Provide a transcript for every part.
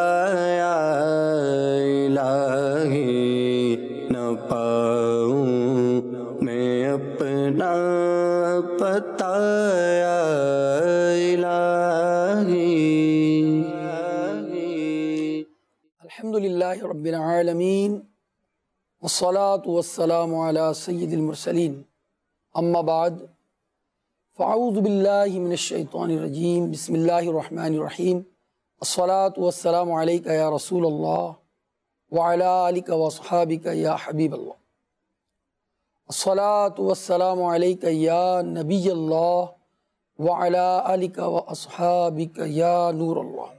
یا الہی نہ پاؤں میں اپنا پتہ یا الہی۔ الحمدللہ رب العالمین والصلاة والسلام علی سید المرسلین، اما بعد فاعوذ باللہ من الشیطان الرجیم، بسم اللہ الرحمن الرحیم، الصلاة والسلام علیکہ یا رسول اللہ وعلی آلکہ واصحابکہ یا حبیب اللہ، الصلاة والسلام علیکہ یا نبی اللہ وعلی آلکہ واصحابکہ یا نور اللہ۔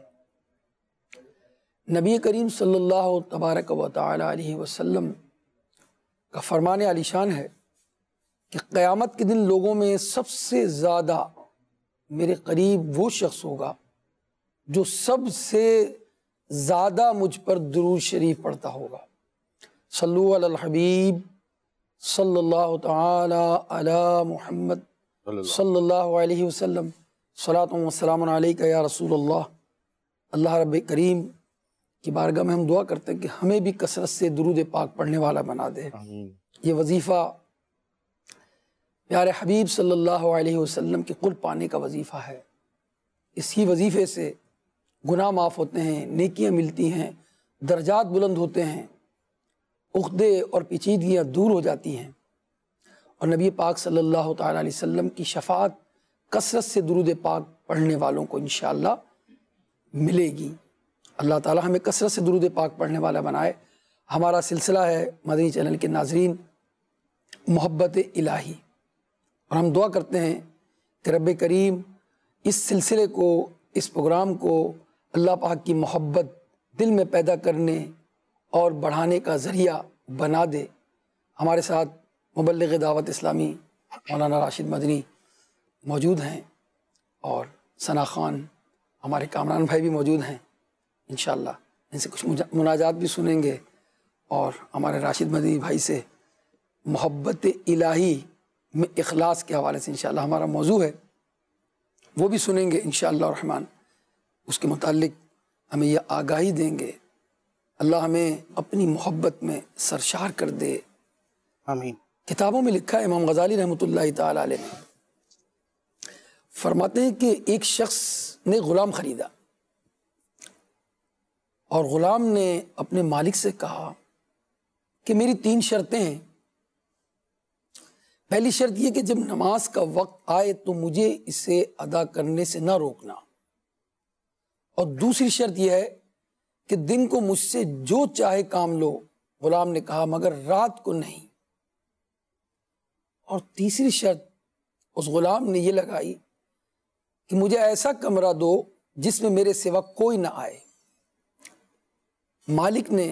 نبی کریم صلی اللہ تبارک و تعالی علیہ وسلم کا فرمان عالی شان ہے کہ قیامت کے دن لوگوں میں سب سے زیادہ میرے قریب وہ شخص ہوگا جو سب سے زیادہ مجھ پر درود شریف پڑھتا ہوگا۔ صلو علی الحبیب صلی اللہ تعالی علی محمد صلی اللہ علیہ وسلم، صلاۃ و سلام علیکہ یا رسول اللہ۔ اللہ رب کریم کی بارگاہ میں ہم دعا کرتے ہیں کہ ہمیں بھی کثرت سے درود پاک پڑھنے والا بنا دے۔ یہ وظیفہ پیارے حبیب صلی اللہ علیہ وسلم کے قرب پانے کا وظیفہ ہے۔ اسی وظیفے سے گناہ معاف ہوتے ہیں، نیکیاں ملتی ہیں، درجات بلند ہوتے ہیں، عقدے اور پیچیدگیاں دور ہو جاتی ہیں، اور نبی پاک صلی اللہ تعالیٰ علیہ وسلم کی شفاعت کثرت سے درود پاک پڑھنے والوں کو انشاءاللہ ملے گی۔ اللہ تعالیٰ ہمیں کثرت سے درود پاک پڑھنے والا بنائے۔ ہمارا سلسلہ ہے مدنی چینل کے ناظرین محبت الہی، اور ہم دعا کرتے ہیں کہ رب کریم اس سلسلے کو، اس پروگرام کو اللہ پاک کی محبت دل میں پیدا کرنے اور بڑھانے کا ذریعہ بنا دے۔ ہمارے ساتھ مبلغ دعوت اسلامی مولانا راشد مدنی موجود ہیں، اور ثنا خان ہمارے کامران بھائی بھی موجود ہیں۔ انشاءاللہ ان سے کچھ مناجات بھی سنیں گے، اور ہمارے راشد مدنی بھائی سے محبت الہی میں اخلاص کے حوالے سے انشاءاللہ ہمارا موضوع ہے، وہ بھی سنیں گے انشاءاللہ الرحمن۔ اس کے متعلق ہمیں یہ آگاہی دیں گے، اللہ ہمیں اپنی محبت میں سرشار کر دے، آمین۔ کتابوں میں لکھا ہے، امام غزالی رحمۃ اللہ تعالی علیہ نے فرماتے ہیں کہ ایک شخص نے غلام خریدا، اور غلام نے اپنے مالک سے کہا کہ میری 3 شرطیں ہیں۔ پہلی شرط یہ کہ جب نماز کا وقت آئے تو مجھے اسے ادا کرنے سے نہ روکنا، اور دوسری شرط یہ ہے کہ دن کو مجھ سے جو چاہے کام لو۔ غلام نے کہا مگر رات کو نہیں۔ اور تیسری شرط اس غلام نے یہ لگائی کہ مجھے ایسا کمرہ دو جس میں میرے سوا کوئی نہ آئے۔ مالک نے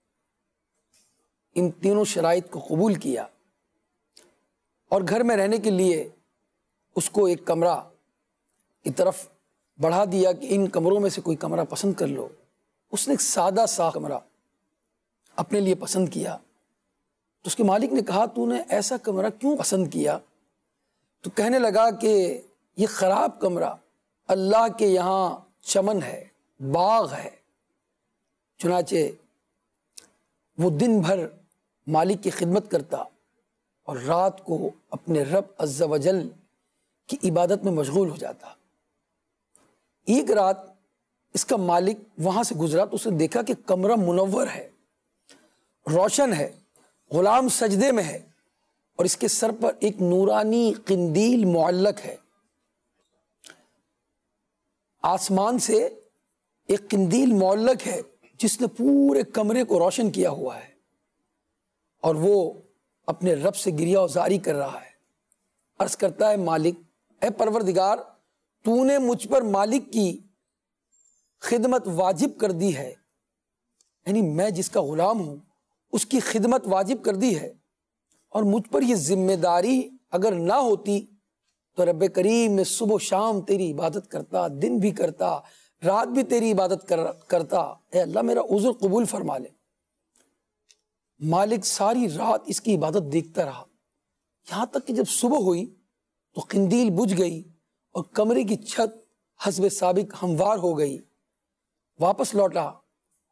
ان تینوں شرائط کو قبول کیا، اور گھر میں رہنے کے لیے اس کو ایک کمرہ کی طرف بڑھا دیا کہ ان کمروں میں سے کوئی کمرہ پسند کر لو۔ اس نے ایک سادہ سا کمرہ اپنے لیے پسند کیا، تو اس کے مالک نے کہا تو نے ایسا کمرہ کیوں پسند کیا؟ تو کہنے لگا کہ یہ خراب کمرہ اللہ کے یہاں چمن ہے، باغ ہے۔ چنانچہ وہ دن بھر مالک کی خدمت کرتا، اور رات کو اپنے رب عز و جل کی عبادت میں مشغول ہو جاتا۔ ایک رات اس کا مالک وہاں سے گزرا تو اس نے دیکھا کہ کمرہ منور ہے، روشن ہے، غلام سجدے میں ہے، اور اس کے سر پر ایک نورانی قندیل معلق ہے۔ آسمان سے ایک قندیل معلق ہے جس نے پورے کمرے کو روشن کیا ہوا ہے، اور وہ اپنے رب سے گریہ وزاری کر رہا ہے۔ عرض کرتا ہے مالک، اے پروردگار، تو نے مجھ پر مالک کی خدمت واجب کر دی ہے، یعنی میں جس کا غلام ہوں اس کی خدمت واجب کر دی ہے، اور مجھ پر یہ ذمہ داری اگر نہ ہوتی تو رب کریم میں صبح و شام تیری عبادت کرتا، دن بھی کرتا، رات بھی تیری عبادت کرتا۔ اے اللہ میرا عذر قبول فرما لے۔ مالک ساری رات اس کی عبادت دیکھتا رہا، یہاں تک کہ جب صبح ہوئی تو قندیل بجھ گئی اور کمرے کی چھت حسب سابق ہموار ہو گئی۔ واپس لوٹا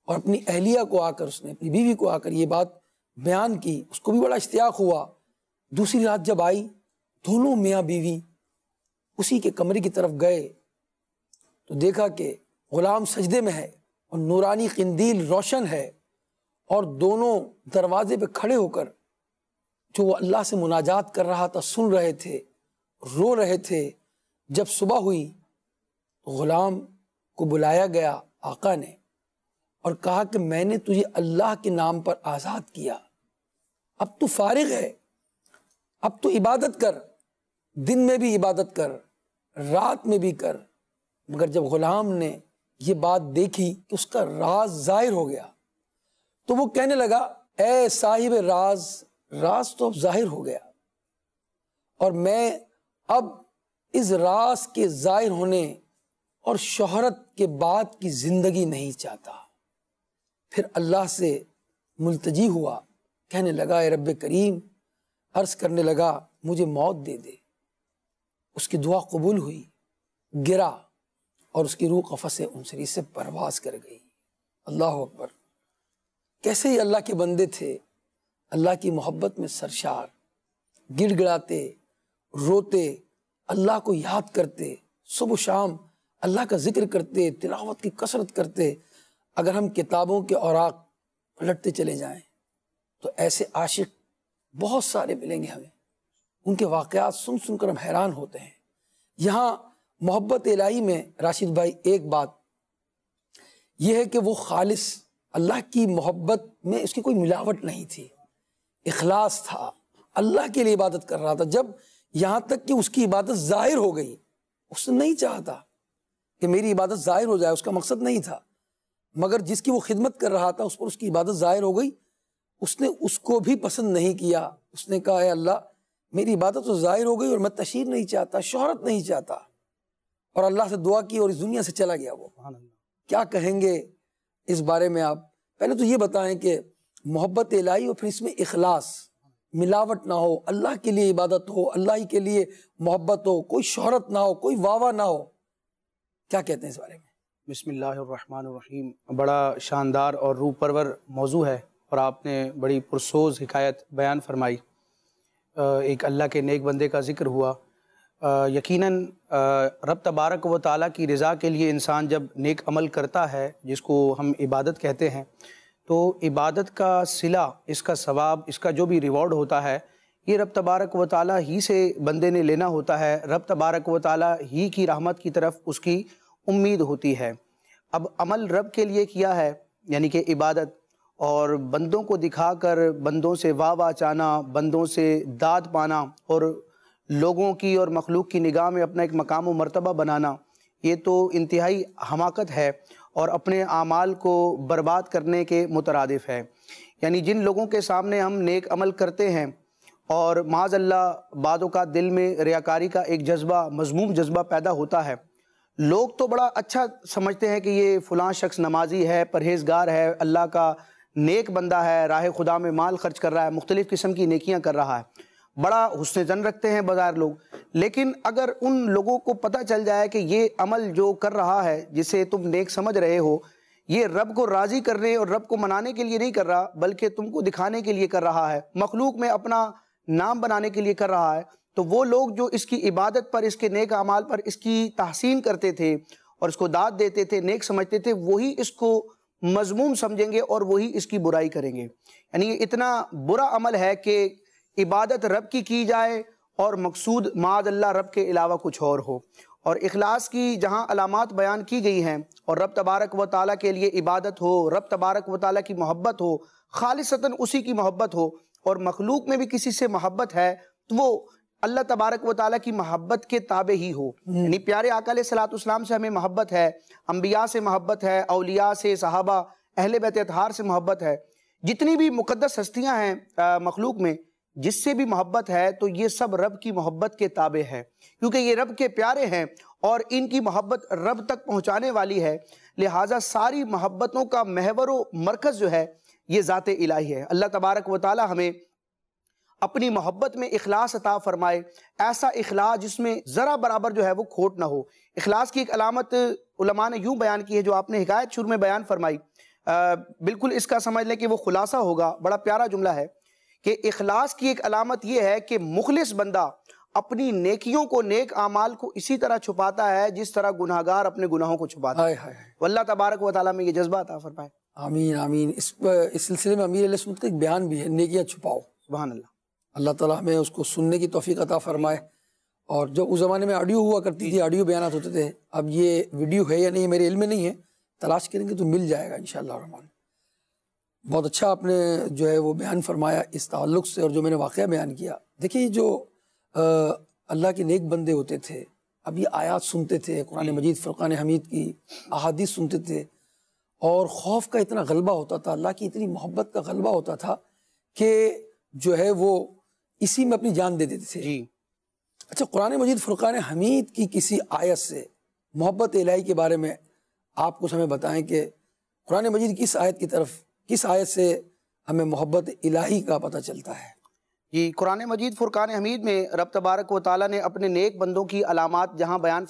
اور اپنی اہلیہ کو آ کر اس نے اپنی بیوی کو آ کر یہ بات بیان کی، اس کو بھی بڑا اشتیاق ہوا۔ دوسری رات جب آئی، دونوں میاں بیوی اسی کے کمرے کی طرف گئے تو دیکھا کہ غلام سجدے میں ہے اور نورانی قندیل روشن ہے، اور دونوں دروازے پہ کھڑے ہو کر جو وہ اللہ سے مناجات کر رہا تھا سن رہے تھے، رو رہے تھے۔ جب صبح ہوئی تو غلام کو بلایا گیا آقا نے اور کہا کہ میں نے تجھے اللہ کے نام پر آزاد کیا، اب تو فارغ ہے، اب تو عبادت کر، دن میں بھی عبادت کر، رات میں بھی کر۔ مگر جب غلام نے یہ بات دیکھی کہ اس کا راز ظاہر ہو گیا تو وہ کہنے لگا، اے صاحب راز، راز تو اب ظاہر ہو گیا اور میں اب اس راز کے ظاہر ہونے اور شہرت کے بعد کی زندگی نہیں چاہتا۔ پھر اللہ سے ملتجی ہوا، کہنے لگا، اے رب کریم، عرض کرنے لگا مجھے موت دے دے۔ اس کی دعا قبول ہوئی، گرا اور اس کی روح قفس انصری سے پرواز کر گئی۔ اللہ اکبر! کیسے ہی اللہ کے بندے تھے، اللہ کی محبت میں سرشار، گڑ گڑاتے، روتے، اللہ کو یاد کرتے، صبح و شام اللہ کا ذکر کرتے، تلاوت کی کثرت کرتے۔ اگر ہم کتابوں کے اوراق پلٹتے چلے جائیں تو ایسے عاشق بہت سارے ملیں گے ہمیں، ان کے واقعات سن سن کر ہم حیران ہوتے ہیں۔ یہاں محبت الہی میں راشد بھائی ایک بات یہ ہے کہ وہ خالص اللہ کی محبت میں اس کی کوئی ملاوٹ نہیں تھی، اخلاص تھا، اللہ کے لیے عبادت کر رہا تھا۔ جب یہاں تک کہ اس کی عبادت ظاہر ہو گئی، اس نے نہیں چاہتا کہ میری عبادت ظاہر ہو جائے، اس کا مقصد نہیں تھا، مگر جس کی وہ خدمت کر رہا تھا اس پر اس کی عبادت ظاہر ہو گئی، اس نے اس کو بھی پسند نہیں کیا۔ اس نے کہا، اے اللہ، میری عبادت تو ظاہر ہو گئی اور میں تشہیر نہیں چاہتا، شہرت نہیں چاہتا، اور اللہ سے دعا کی اور اس دنیا سے چلا گیا۔ وہ کیا کہیں گے اس بارے میں آپ؟ پہلے تو یہ بتائیں کہ محبت الہی اور پھر اس میں اخلاص، ملاوٹ نہ ہو، اللہ کے لیے عبادت ہو، اللہ ہی کے لیے محبت ہو، کوئی شہرت نہ ہو، کوئی واہ نہ ہو، کیا کہتے ہیں اس بارے میں؟ بسم اللہ الرحمن الرحیم۔ بڑا شاندار اور روح پرور موضوع ہے اور آپ نے بڑی پرسوز حکایت بیان فرمائی۔ ایک اللہ کے نیک بندے کا ذکر ہوا۔ یقیناً رب تبارک و تعالیٰ کی رضا کے لیے انسان جب نیک عمل کرتا ہے، جس کو ہم عبادت کہتے ہیں، تو عبادت کا صلہ، اس کا ثواب، اس کا جو بھی ریوارڈ ہوتا ہے، یہ رب تبارک و تعالیٰ ہی سے بندے نے لینا ہوتا ہے۔ رب تبارک و تعالیٰ ہی کی رحمت کی طرف اس کی امید ہوتی ہے۔ اب عمل رب کے لیے کیا ہے، یعنی کہ عبادت، اور بندوں کو دکھا کر بندوں سے واہ واہ چانا، بندوں سے داد پانا اور لوگوں کی اور مخلوق کی نگاہ میں اپنا ایک مقام و مرتبہ بنانا، یہ تو انتہائی حماقت ہے اور اپنے اعمال کو برباد کرنے کے مترادف ہے۔ یعنی جن لوگوں کے سامنے ہم نیک عمل کرتے ہیں اور معاذ اللہ بعض اوقات دل میں ریاکاری کا ایک جذبہ، مذموم جذبہ پیدا ہوتا ہے، لوگ تو بڑا اچھا سمجھتے ہیں کہ یہ فلاں شخص نمازی ہے، پرہیزگار ہے، اللہ کا نیک بندہ ہے، راہ خدا میں مال خرچ کر رہا ہے، مختلف قسم کی نیکیاں کر رہا ہے، بڑا حسن ظن رکھتے ہیں بظاہر لوگ۔ لیکن اگر ان لوگوں کو پتہ چل جائے کہ یہ عمل جو کر رہا ہے، جسے تم نیک سمجھ رہے ہو، یہ رب کو راضی کرنے اور رب کو منانے کے لیے نہیں کر رہا، بلکہ تم کو دکھانے کے لیے کر رہا ہے، مخلوق میں اپنا نام بنانے کے لیے کر رہا ہے، تو وہ لوگ جو اس کی عبادت پر، اس کے نیک اعمال پر اس کی تحسین کرتے تھے اور اس کو داد دیتے تھے، نیک سمجھتے تھے، وہی اس کو مذموم سمجھیں گے اور وہی اس کی برائی کریں گے۔ یعنی یہ اتنا برا عمل ہے کہ عبادت رب کی جائے اور مقصود معاذ اللہ رب کے علاوہ کچھ اور ہو۔ اور اخلاص کی جہاں علامات بیان کی گئی ہیں اور رب تبارک و تعالیٰ کے لیے عبادت ہو، رب تبارک و تعالیٰ کی محبت ہو، خالصتاً اسی کی محبت ہو، اور مخلوق میں بھی کسی سے محبت ہے تو وہ اللہ تبارک و تعالیٰ کی محبت کے تابع ہی ہو۔ یعنی پیارے آقا علیہ الصلوۃ والسلام سے ہمیں محبت ہے، انبیاء سے محبت ہے، اولیاء سے، صحابہ، اہل بیت اطہار سے محبت ہے، جتنی بھی مقدس ہستیاں ہیں مخلوق میں، جس سے بھی محبت ہے تو یہ سب رب کی محبت کے تابع ہے، کیونکہ یہ رب کے پیارے ہیں اور ان کی محبت رب تک پہنچانے والی ہے۔ لہٰذا ساری محبتوں کا محور و مرکز جو ہے یہ ذات الہی ہے۔ اللہ تبارک و تعالی ہمیں اپنی محبت میں اخلاص عطا فرمائے، ایسا اخلاص جس میں ذرا برابر جو ہے وہ کھوٹ نہ ہو۔ اخلاص کی ایک علامت علماء نے یوں بیان کی ہے جو آپ نے حکایت شروع میں بیان فرمائی، بالکل اس کا سمجھ لیں کہ وہ خلاصہ ہوگا. بڑا پیارا جملہ ہے کہ اخلاص کی ایک علامت یہ ہے کہ مخلص بندہ اپنی نیکیوں کو، نیک اعمال کو اسی طرح چھپاتا ہے جس طرح گناہگار اپنے گناہوں کو چھپاتا ہے. واللہ تبارک و تعالیٰ میں یہ جذبہ عطا فرمائے. آمین آمین. اس سلسلے میں امیر علیہ سنت کا ایک بیان بھی ہے، نیکیاں چھپاؤ. سبحان اللہ. اللہ تعالیٰ ہمیں اس کو سننے کی توفیق عطا فرمائے. اور جو اس زمانے میں آڈیو ہوا کرتی تھی، آڈیو بیانات ہوتے تھے، اب یہ ویڈیو ہے یا نہیں میرے علم میں نہیں ہے، تلاش کریں گے تو مل جائے گا انشاءاللہ الرحمن. بہت اچھا آپ نے جو ہے وہ بیان فرمایا اس تعلق سے. اور جو میں نے واقعہ بیان کیا، دیکھیے جو اللہ کے نیک بندے ہوتے تھے، اب یہ آیات سنتے تھے، قرآن مجید فرقان حمید کی احادیث سنتے تھے، اور خوف کا اتنا غلبہ ہوتا تھا، اللہ کی اتنی محبت کا غلبہ ہوتا تھا کہ جو ہے وہ اسی میں اپنی جان دے دیتے تھے. اچھا، قرآن مجید فرقان حمید کی کسی آیت سے محبت الہی کے بارے میں آپ کچھ ہمیں بتائیں کہ قرآن مجید کس آیت کی طرف، کس آیت سے ہمیں محبت الہی کا پتہ چلتا ہے؟ جی، قرآن مجید فرقان حمید میں رب تبارک و تعالیٰ نے اپنے نیک بندوں کی علامات جہاں بیان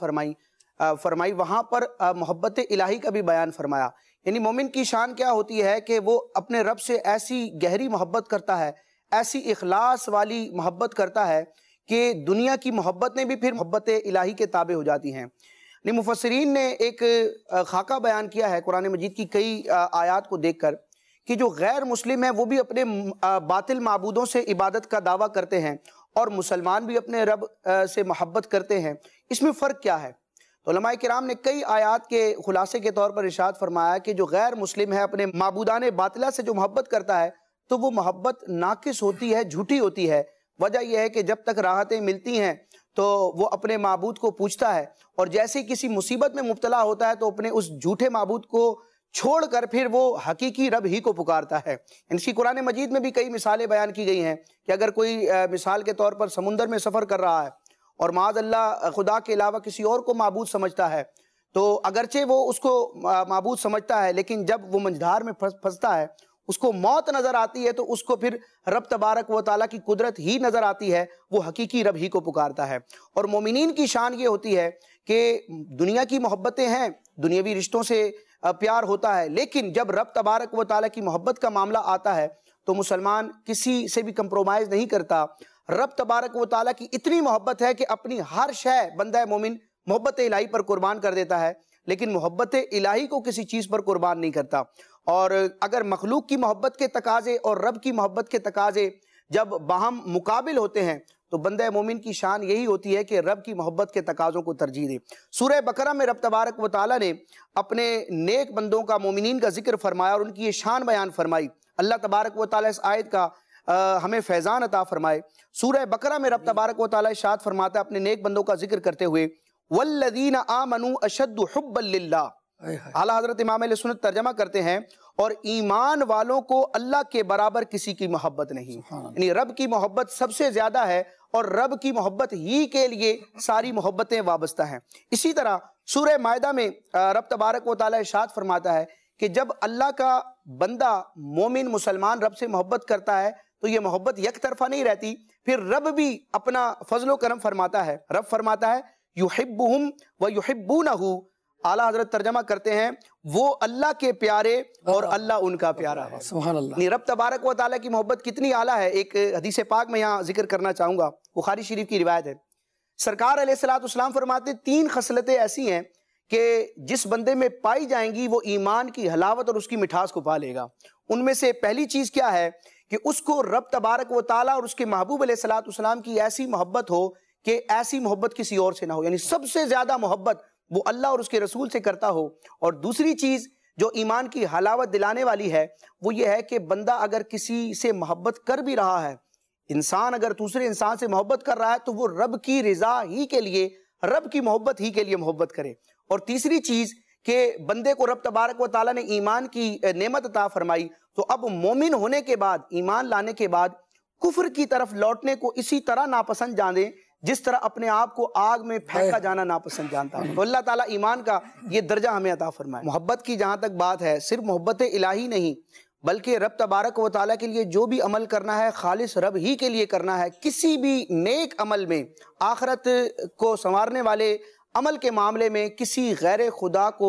فرمائی وہاں پر محبت الہی کا بھی بیان فرمایا. یعنی مومن کی شان کیا ہوتی ہے کہ وہ اپنے رب سے ایسی گہری محبت کرتا ہے، ایسی اخلاص والی محبت کرتا ہے کہ دنیا کی محبتیں بھی پھر محبت الہی کے تابع ہو جاتی ہیں. یعنی مفسرین نے ایک خاکہ بیان کیا ہے قرآن مجید کی کئی آیات کو دیکھ کر کہ جو غیر مسلم ہیں وہ بھی اپنے باطل معبودوں سے عبادت کا دعویٰ کرتے ہیں، اور مسلمان بھی اپنے رب سے محبت کرتے ہیں. اس میں فرق کیا ہے؟ تو علماء کرام نے کئی آیات کے خلاصے کے طور پر ارشاد فرمایا کہ جو غیر مسلم ہے اپنے معبودان باطلہ سے جو محبت کرتا ہے تو وہ محبت ناقص ہوتی ہے، جھوٹی ہوتی ہے. وجہ یہ ہے کہ جب تک راحتیں ملتی ہیں تو وہ اپنے معبود کو پوجتا ہے، اور جیسے کسی مصیبت میں مبتلا ہوتا ہے تو اپنے اس جھوٹے معبود کو چھوڑ کر پھر وہ حقیقی رب ہی کو پکارتا ہے. اس کی قرآن مجید میں بھی کئی مثالیں بیان کی گئی ہیں کہ اگر کوئی مثال کے طور پر سمندر میں سفر کر رہا ہے اور معاذ اللہ خدا کے علاوہ کسی اور کو معبود سمجھتا ہے، تو اگرچہ وہ اس کو معبود سمجھتا ہے لیکن جب وہ منجھار میں پھنستا ہے، اس کو موت نظر آتی ہے، تو اس کو پھر رب تبارک و تعالیٰ کی قدرت ہی نظر آتی ہے، وہ حقیقی رب ہی کو پکارتا ہے. اور مومنین کی شان یہ ہوتی ہے کہ دنیا کی محبتیں ہیں، دنیاوی رشتوں سے پیار ہوتا ہے، لیکن جب رب تبارک و تعالیٰ کی محبت کا معاملہ آتا ہے تو مسلمان کسی سے بھی کمپرومائز نہیں کرتا. رب تبارک و تعالیٰ کی اتنی محبت ہے کہ اپنی ہر شے بندہ مومن محبت الہی پر قربان کر دیتا ہے، لیکن محبت الہی کو کسی چیز پر قربان نہیں کرتا. اور اگر مخلوق کی محبت کے تقاضے اور رب کی محبت کے تقاضے جب باہم مقابل ہوتے ہیں تو بندہ مومن کی شان یہی ہوتی ہے کہ رب کی محبت کے تقاضوں کو ترجیح دے. سورہ بقرہ میں رب تبارک و تعالیٰ نے اپنے نیک بندوں کا، مومنین کا ذکر فرمایا اور ان کی یہ شان بیان فرمائی. اللہ تبارک و تعالیٰ اس آیت کا ہمیں فیضان عطا فرمائے. سورہ بقرہ میں رب تبارک و تعالیٰ ارشاد فرماتا ہے اپنے نیک بندوں کا ذکر کرتے ہوئے، وَالَّذِينَ آمَنُوا أَشَدُّ حُبًّا لِلَّهِ. اعلیٰ حضرت امام اہل سنت ترجمہ کرتے ہیں، اور ایمان والوں کو اللہ کے برابر کسی کی محبت نہیں. یعنی رب کی محبت سب سے زیادہ ہے، اور رب کی محبت ہی کے لیے ساری محبتیں وابستہ ہیں. اسی طرح سورہ مائدہ میں رب تبارک و تعالیٰ ارشاد فرماتا ہے کہ جب اللہ کا بندہ مومن مسلمان رب سے محبت کرتا ہے تو یہ محبت یک طرفہ نہیں رہتی، پھر رب بھی اپنا فضل و کرم فرماتا ہے. رب فرماتا ہے یحبہم ویحبونہ. اعلیٰ حضرت ترجمہ کرتے ہیں وہ اللہ کے پیارے اور اللہ ان کا پیارا ہے. سبحان اللہ. رب تبارک و تعالیٰ کی محبت کتنی اعلیٰ ہے. ایک حدیث پاک میں یہاں ذکر کرنا چاہوں گا، بخاری شریف کی روایت ہے. سرکار علیہ السلام فرماتے 3 خصلتیں ایسی ہیں کہ جس بندے میں پائی جائیں گی وہ ایمان کی حلاوت اور اس کی مٹھاس کو پا لے گا. ان میں سے پہلی چیز کیا ہے کہ اس کو رب تبارک و تعالیٰ اور اس کے محبوب علیہ السلام کی ایسی محبت ہو کہ ایسی محبت کسی اور سے نہ ہو. یعنی سب سے زیادہ محبت وہ اللہ اور اس کے رسول سے کرتا ہو. اور دوسری چیز جو ایمان کی حلاوت دلانے والی ہے وہ یہ ہے کہ بندہ اگر کسی سے محبت کر بھی رہا ہے، انسان اگر دوسرے انسان سے محبت کر رہا ہے تو وہ رب کی رضا ہی کے لیے، رب کی محبت ہی کے لیے محبت کرے. اور تیسری چیز کہ بندے کو رب تبارک و تعالیٰ نے ایمان کی نعمت عطا فرمائی، تو اب مومن ہونے کے بعد، ایمان لانے کے بعد کفر کی طرف لوٹنے کو اسی طرح ناپسند جانے جس طرح اپنے آپ کو آگ میں پھینکا جانا ناپسند جانتا ہے. تو اللہ تعالیٰ ایمان کا یہ درجہ ہمیں عطا فرمائے. محبت کی جہاں تک بات ہے، صرف محبت الہی نہیں بلکہ رب تبارک و تعالیٰ کے لیے جو بھی عمل کرنا ہے خالص رب ہی کے لیے کرنا ہے. کسی بھی نیک عمل میں، آخرت کو سنوارنے والے عمل کے معاملے میں کسی غیر خدا کو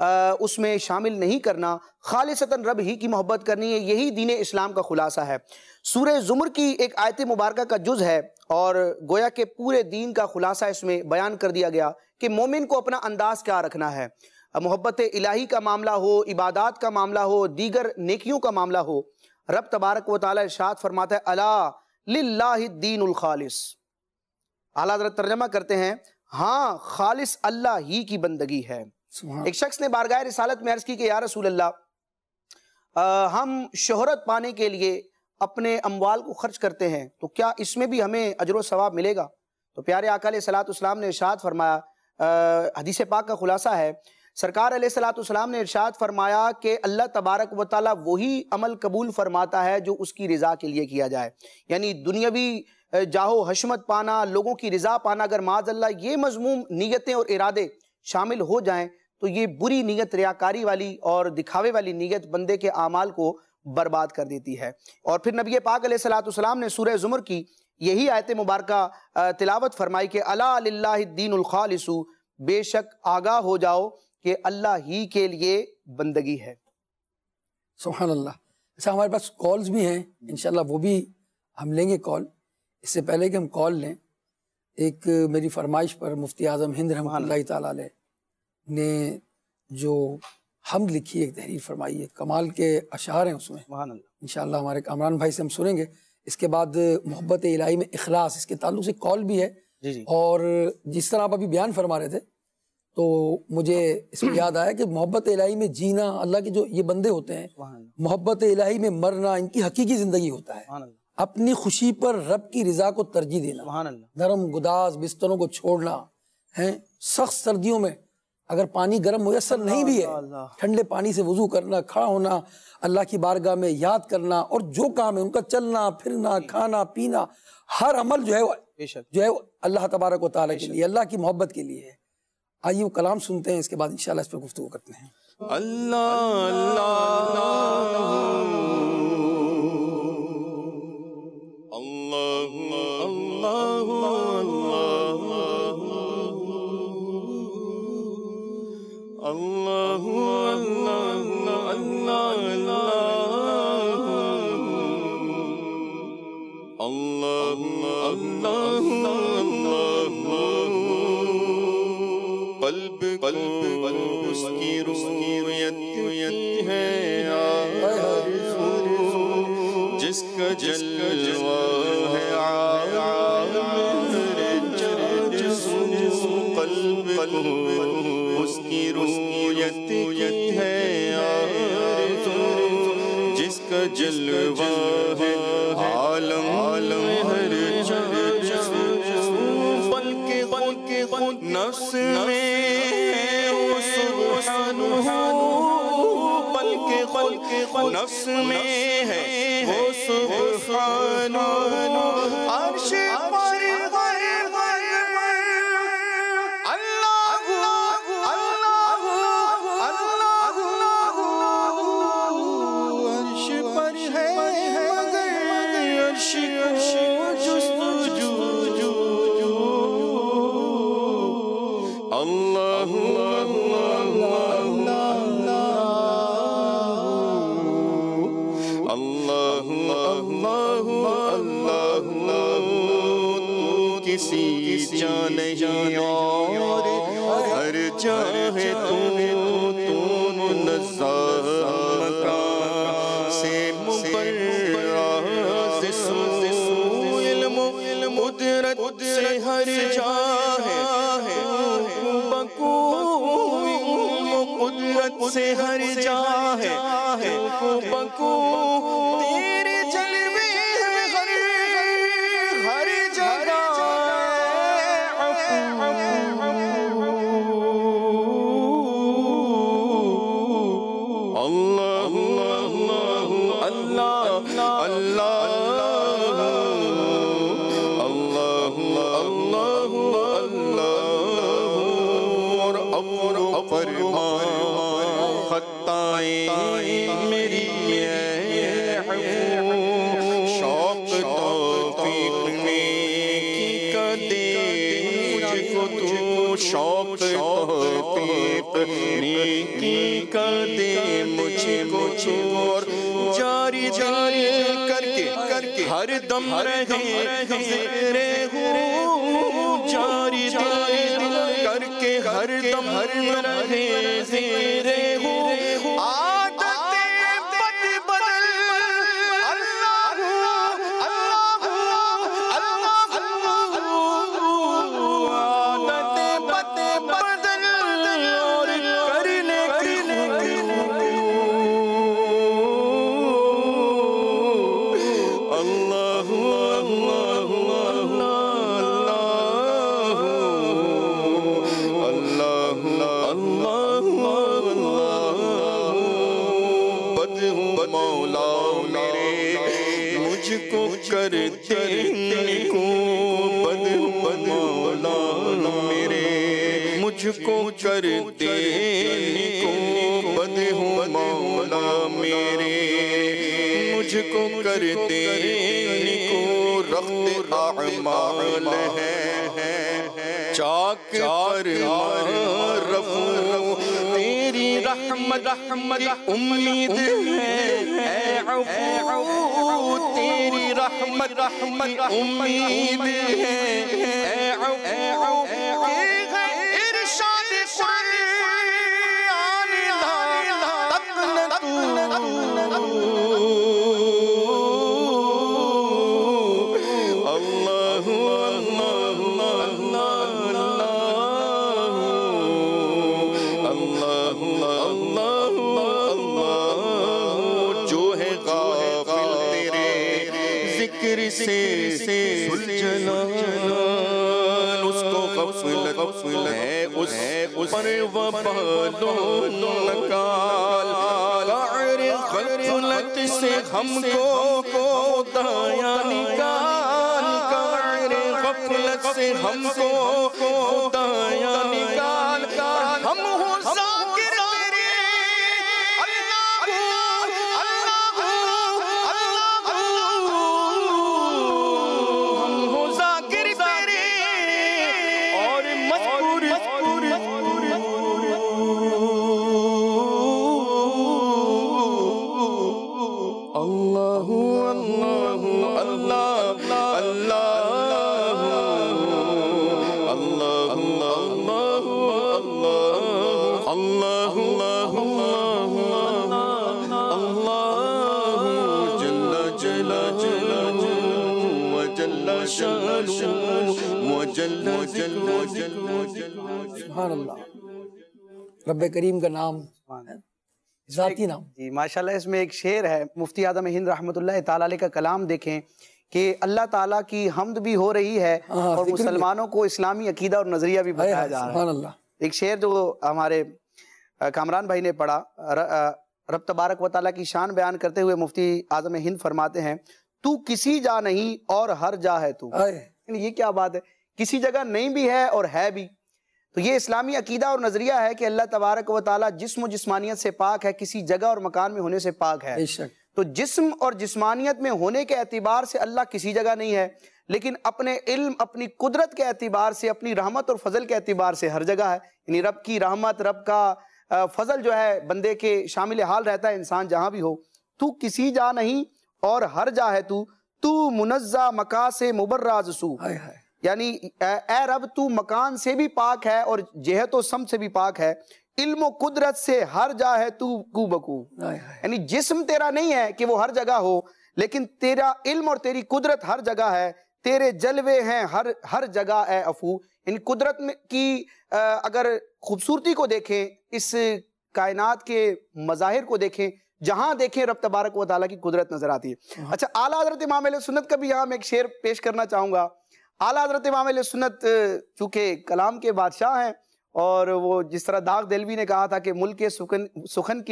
اس میں شامل نہیں کرنا، خالصتاً رب ہی کی محبت کرنی ہے، یہی دین اسلام کا خلاصہ ہے۔ سورہ زمر کی ایک آیت مبارکہ کا جز ہے اور گویا کہ پورے دین کا خلاصہ اس میں بیان کر دیا گیا کہ مومن کو اپنا انداز کیا رکھنا ہے۔ محبت الہی کا معاملہ ہو، عبادات کا معاملہ ہو، دیگر نیکیوں کا معاملہ ہو، رب تبارک و تعالی ارشاد فرماتا ہے الا للہ الدین الخالص۔ اعلیٰ حضرت ترجمہ کرتے ہیں ہاں خالص اللہ ہی کی بندگی ہے۔ ایک شخص نے بارگاہ رسالت میں عرض کی کہ یا رسول اللہ ہم شہرت پانے کے لیے اپنے اموال کو خرچ کرتے ہیں تو کیا اس میں بھی ہمیں اجر و ثواب ملے گا؟ تو پیارے آقا علیہ الصلوۃ والسلام نے ارشاد فرمایا، حدیث پاک کا خلاصہ ہے، سرکار علیہ الصلوۃ والسلام نے ارشاد فرمایا کہ اللہ تبارک و تعالیٰ وہی عمل قبول فرماتا ہے جو اس کی رضا کے لیے کیا جائے۔ یعنی دنیاوی جاہ و حشمت پانا، لوگوں کی رضا پانا، اگر معاذ اللہ یہ مذموم نیتیں اور ارادے شامل ہو جائیں تو یہ بری نیت، ریاکاری والی اور دکھاوے والی نیت بندے کے اعمال کو برباد کر دیتی ہے۔ اور پھر نبی پاک علیہ الصلوۃ والسلام نے سورہ زمر کی یہی آیت مبارکہ تلاوت فرمائی کہ الا للہ الدین الخالص، بے شک آگاہ ہو جاؤ کہ اللہ ہی کے لیے بندگی ہے۔ سبحان اللہ۔ اچھا ہمارے پاس کالز بھی ہیں، انشاءاللہ وہ بھی ہم لیں گے کال۔ اس سے پہلے کہ ہم کال لیں، ایک میری فرمائش پر مفتی اعظم ہند رحمۃ اللہ تعالیٰ علیہ نے جو حمد لکھی، ایک تحریر فرمائی ہے، کمال کے اشعار ہیں اس میں، انشاءاللہ ہمارے کامران بھائی سے ہم سنیں گے۔ اس کے بعد محبت الہی میں اخلاص، اس کے تعلق سے کال بھی ہے۔ اور جس طرح آپ ابھی بیان فرما رہے تھے تو مجھے اس میں یاد آیا کہ محبت الہی میں جینا، اللہ کے جو یہ بندے ہوتے ہیں محبت الہی میں مرنا ان کی حقیقی زندگی ہوتا ہے۔ اپنی خوشی پر رب کی رضا کو ترجیح دینا، نرم گداز بستروں کو چھوڑنا ہے، سخت سردیوں میں اگر پانی گرم میسر نہیں بھی ہے ٹھنڈے پانی سے وضو کرنا، کھڑا ہونا اللہ کی بارگاہ میں یاد کرنا، اور جو کام ہے ان کا چلنا پھرنا کھانا پینا، ہر عمل جو ہے اللہ تبارک و تعالیٰ کے لیے، اللہ کی محبت کے لیے ہے۔ آئیے وہ کلام سنتے ہیں، اس کے بعد انشاءاللہ اس پہ گفتگو کرتے ہیں۔ اللہ قلب اس کی رویت ہے آرزو، جس کا جلوہ ہے عالم جستجو، قلب اس کی رویت ہے آرزو، جس کا جلوہ ہے عالم ہر جستجو، بلکہ خود نفس میں بلکہ خود نفس میں ہے وہ سبحانہ، عرش پر اللہ اللہ اللہ، عرش پر ہے مگر عرش کو جستجو، اللہ کسی جا نہیں اور ہر جاہے تو منزہ مکان سے مبرز سو، علم قدرت سے ہر جاہے بکو، قدرت سے ہر جاہے بکو، تیرے جلوے ہر جگہ اللہ اللہ اللہ اللہ اللہ اللہ، اور فرمان خطائیں میری شوق توفیق میں کی کا دے مجھ کو تو شوق توفیق نیکی کا دے مجھ کو اور جاری کر کے ہر دم رہے ذکر ہو، جاری کر کے ہر دم رہے ذکر ہو، کرتے کو بد مولا میرے، مجھ کو کرتے کو بد مولا میرے، مجھ کو کرتے کو رخت اعمال ہے، چاک پر رفو تیری رحمت امید ہے، اے عفو تیری رحمت امید ہے، اے عفو ارشاد قرآن اللہ جو ہے غافل تیرے ذکر سے ذوالجلال، اس کو غفلت ہے اس پر وبال و نکال، غفلت سے ہم کو دایا نکال، غفلت سے ہم کو دایا نکال، ہم ہو ذاکر تیرے ہم ہو ذاکر تیرے اور مذکور اللہ اللہ اللہ اللہ اللہ جل جلالہ وجل شانہ وجل سبحان اللہ، رب کریم کا نام ذاتی نام۔ جی ماشاءاللہ، اس میں ایک شعر ہے، مفتی اعظم ہند رحمۃ اللہ تعالیٰ علیہ کا کلام دیکھیں کہ اللہ تعالیٰ کی حمد بھی ہو رہی ہے اور مسلمانوں کو اسلامی عقیدہ اور نظریہ بھی بتایا جا رہا ہے۔ سبحان اللہ۔ ایک شعر جو ہمارے کامران بھائی نے پڑھا، رب تبارک و تعالیٰ کی شان بیان کرتے ہوئے مفتی اعظم ہند فرماتے ہیں، تو کسی جا نہیں اور ہر جا ہے تو۔ یہ کیا بات ہے، کسی جگہ نہیں بھی ہے اور ہے بھی۔ تو یہ اسلامی عقیدہ اور نظریہ ہے کہ اللہ تبارک و تعالیٰ جسم و جسمانیت سے پاک ہے، کسی جگہ اور مکان میں ہونے سے پاک ہے۔ تو جسم اور جسمانیت میں ہونے کے اعتبار سے اللہ کسی جگہ نہیں ہے، لیکن اپنے علم، اپنی قدرت کے اعتبار سے، اپنی رحمت اور فضل کے اعتبار سے ہر جگہ ہے۔ یعنی رب کی رحمت، رب کا فضل جو ہے بندے کے شامل حال رہتا ہے، انسان جہاں بھی ہو۔ تو کسی جا نہیں اور ہر جا ہے تو منزہ مکان سے مبرز سو، یعنی اے رب تو مکان سے بھی پاک ہے اور جہت و سمت سے بھی پاک ہے، علم و قدرت سے ہر جا ہے تو کو بکو۔ یعنی جسم تیرا نہیں ہے کہ وہ ہر جگہ ہو، لیکن تیرا علم اور تیری قدرت ہر جگہ ہے، تیرے جلوے ہیں ہر جگہ اے عفو۔ یعنی قدرت کی اگر خوبصورتی کو دیکھیں، اس کائنات کے مظاہر کو دیکھیں، جہاں دیکھیں رب تبارک و تعالیٰ کی قدرت نظر آتی ہے۔ اچھا، اعلیٰ حضرت امام اہل سنت کا بھی یہاں میں ایک شعر پیش کرنا چاہوں گا۔ اعلیٰ حضرت امام اہل سنت چونکہ کلام کے بادشاہ ہیں، اور وہ جس طرح داغ دہلوی نے کہا تھا کہ ملک سخن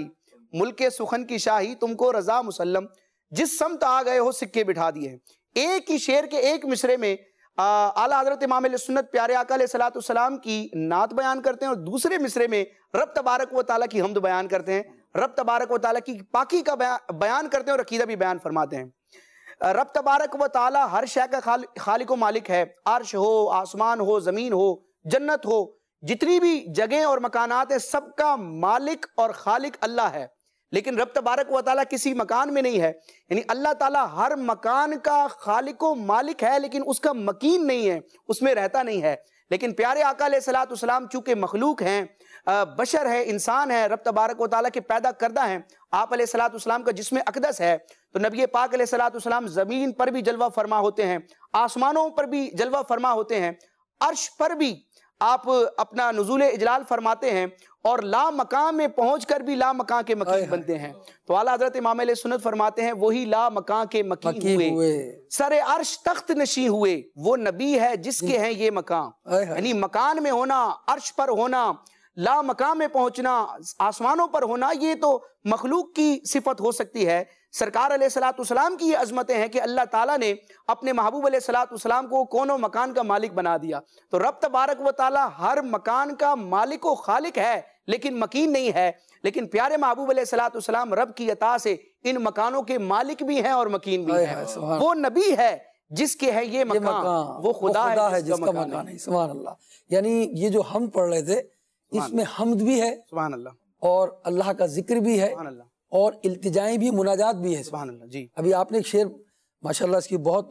کی شاہی تم کو رضا مسلم، جس سمت آ گئے ہو سکے بٹھا دیے ہیں۔ ایک ہی شعر کے ایک مصرے میں اعلیٰ حضرت امام اہل سنت پیارے آقا علیہ الصلوۃ والسلام کی نعت بیان کرتے ہیں، اور دوسرے مصرے میں رب تبارک و تعالیٰ کی حمد بیان کرتے ہیں، رب تبارک و تعالیٰ کی پاکی کا بیان کرتے ہیں اور عقیدہ بھی بیان فرماتے ہیں۔ رب تبارک و تعالیٰ ہر شے کا خالق و مالک ہے، عرش ہو، آسمان ہو، زمین ہو، جنت ہو، جتنی بھی جگہیں اور مکانات ہیں، سب کا مالک اور خالق اللہ ہے، لیکن رب تبارک و تعالیٰ کسی مکان میں نہیں ہے. یعنی اللہ تعالیٰ ہر مکان کا خالق و مالک ہے، لیکن اس کا مکین نہیں ہے، اس میں رہتا نہیں ہے. لیکن پیارے آقا علیہ الصلوۃ والسلام چونکہ مخلوق ہیں، بشر ہے، انسان ہے، رب تبارک و تعالیٰ کے پیدا کردہ ہیں، آپ علیہ الصلوۃ والسلام کا جسم اقدس ہے، تو نبی پاک علیہ الصلوۃ والسلام زمین پر بھی جلوہ فرما ہوتے ہیں، آسمانوں پر بھی جلوہ فرما ہوتے ہیں، عرش پر بھی آپ اپنا نزول اجلال فرماتے ہیں، اور لا مکان میں پہنچ کر بھی لا مکان کے مکین بنتے ہیں. تو اعلیٰ حضرت امام علیہ سنت فرماتے ہیں وہی لا مکان کے مکین ہوئے، سر عرش تخت نشین ہوئے، وہ نبی ہے جس کے ہیں یہ مکان. یعنی مکان میں ہونا، عرش پر ہونا، لا مکان میں پہنچنا، آسمانوں پر ہونا، یہ تو مخلوق کی صفت ہو سکتی ہے. سرکار علیہ الصلوۃ والسلام کی یہ عظمتیں ہیں کہ اللہ تعالیٰ نے اپنے محبوب علیہ الصلوۃ والسلام کو کون و مکان کا مالک بنا دیا. تو رب تبارک و تعالیٰ ہر مکان کا مالک و خالق ہے، لیکن مکین نہیں ہے. لیکن پیارے محبوب علیہ الصلوۃ والسلام رب کی عطا سے ان مکانوں کے مالک بھی ہیں اور مکین بھی ہیں. وہ نبی ہے جس کے ہے یہ مکان، وہ خدا ہے جس کا مکان ہے. سبحان اللہ. یعنی یہ جو ہم پڑھ رہے تھے اس میں حمد بھی ہے، سبحان اللہ، اور اللہ کا ذکر بھی ہے، سبحان اللہ، اور التجائیں بھی، مناجات بھی ہے. سبحان اللہ. جی ابھی آپ نے ایک شعر ماشاءاللہ اس کی بہت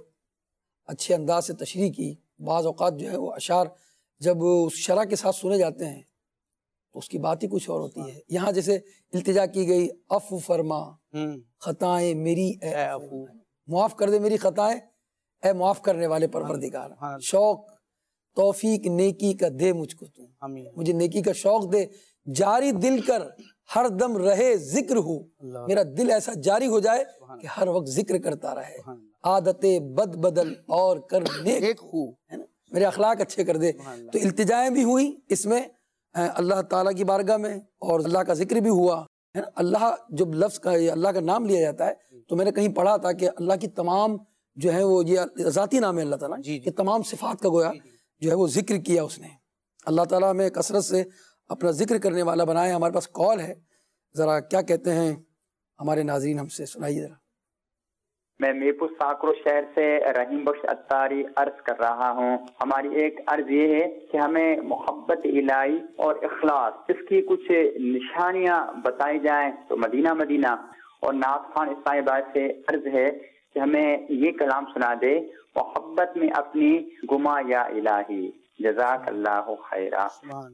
اچھے انداز سے تشریح کی. بعض اوقات جو ہے وہ اشعار جب اس شرح کے ساتھ سنے جاتے ہیں تو اس کی بات ہی کچھ اور ہوتی ہے. یہاں جیسے التجا کی گئی، عفو فرما خطائیں میری اے عفو، معاف کر دے میری خطائیں اے معاف کرنے والے پروردگار. شوق توفیق نیکی کا دے مجھ کو تو، مجھے نیکی کا شوق دے، جاری دل کر ہر دم رہے ذکر ہو، میرا دل ایسا جاری ہو جائے کہ ہر وقت ذکر کرتا رہے. عادت بد بدل اور کر نیک ہو، میرے اخلاق اچھے کر دے. تو التجائیں بھی ہوئی اس میں اللہ تعالیٰ کی بارگاہ میں، اور اللہ کا ذکر بھی ہوا. اللہ جب لفظ کا اللہ کا نام لیا جاتا ہے تو میں نے کہیں پڑھا تھا کہ اللہ کی تمام جو ہے وہ یہ ذاتی نام ہے اللہ تعالیٰ کہ تمام صفات کا گویا جو ہے وہ ذکر کیا اس نے. اللہ تعالیٰ ہمیں کثرت سے اپنا ذکر کرنے والا بنائے. ہمارے پاس کال ہے، ذرا کیا کہتے ہیں ہمارے ناظرین، ہم سے سنائیے ذرا. میں میرپور ساکرو شہر سے رحیم بخش اتاری عرض کر رہا ہوں. ہماری ایک عرض یہ ہے کہ ہمیں محبت الہی اور اخلاص، اس کی کچھ نشانیاں بتائی جائیں تو مدینہ مدینہ. اور نعت خان اسلامی آباد سے عرض ہے کہ ہمیں یہ کلام سنا دے، محبت میں اپنی گما یا الہی، جزاک اللہ خیرہ.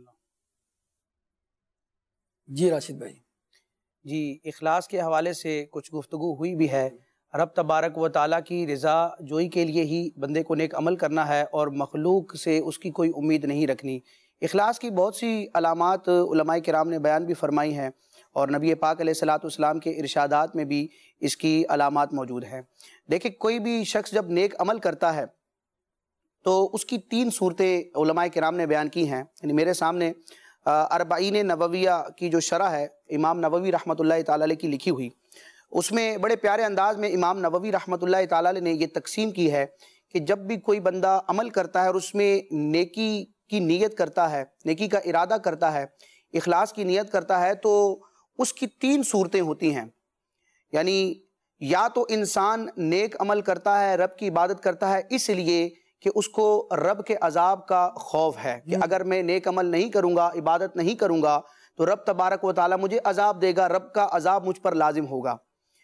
جی راشد بھائی. جی اخلاص کے حوالے سے کچھ گفتگو ہوئی بھی ہے. رب تبارک و تعالیٰ کی رضا جوئی کے لیے ہی بندے کو نیک عمل کرنا ہے، اور مخلوق سے اس کی کوئی امید نہیں رکھنی. اخلاص کی بہت سی علامات علماء کرام نے بیان بھی فرمائی ہیں، اور نبی پاک علیہ الصلوۃ والسلام کے ارشادات میں بھی اس کی علامات موجود ہیں. دیکھیں، کوئی بھی شخص جب نیک عمل کرتا ہے تو اس کی 3 صورتیں علماء کرام نے بیان کی ہیں. یعنی میرے سامنے اربعین نوویہ کی جو شرح ہے امام نووی رحمۃ اللہ تعالیٰ علیہ کی لکھی ہوئی، اس میں بڑے پیارے انداز میں امام نووی رحمۃ اللہ تعالیٰ علیہ نے یہ تقسیم کی ہے کہ جب بھی کوئی بندہ عمل کرتا ہے اور اس میں نیکی کی نیت کرتا ہے، نیکی کا ارادہ کرتا ہے، اخلاص کی نیت کرتا ہے، تو اس کی 3 صورتیں ہوتی ہیں. یعنی یا تو انسان نیک عمل کرتا ہے، رب کی عبادت کرتا ہے اس لیے کہ اس کو رب کے عذاب کا خوف ہے کہ اگر میں نیک عمل نہیں کروں گا، عبادت نہیں کروں گا تو رب تبارک و تعالیٰ مجھے عذاب دے گا، رب کا عذاب مجھ پر لازم ہوگا.